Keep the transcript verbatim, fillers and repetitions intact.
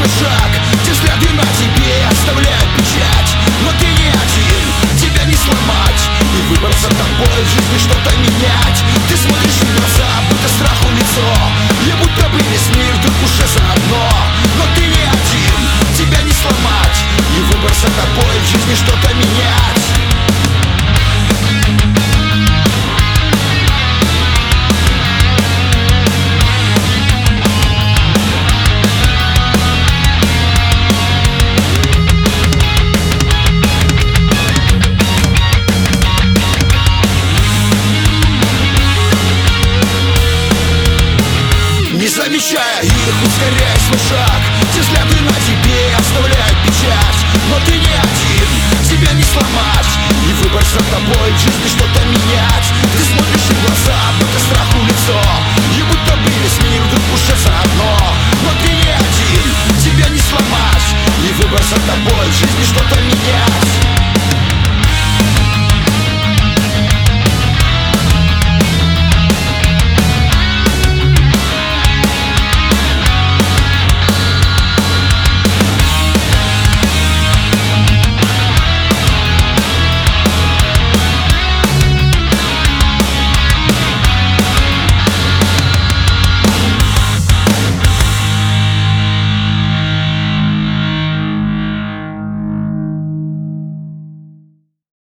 свой шаг, те взгляды на тебе оставляют печать. Но ты не один, тебя не сломать, и выбор за тобой в жизни что-то менять. Ты смотришь в глаза, будто страху лицо, и будто бы весь мир вдруг уже заодно. Но ты не один, тебя не сломать, и выбор за тобой в жизни что-то менять. Не замечая их, ускоряй свой шаг, те взгляды на тебе оставляют печать. Но ты не один, тебя не сломать, и выбор за тобой в жизни что-то менять. Ты смотришь в глаза, будто страху лицо, и будто бы весь мир вдруг уже заодно. Но ты не один, тебя не сломать, и выбор за тобой в жизни что-то менять.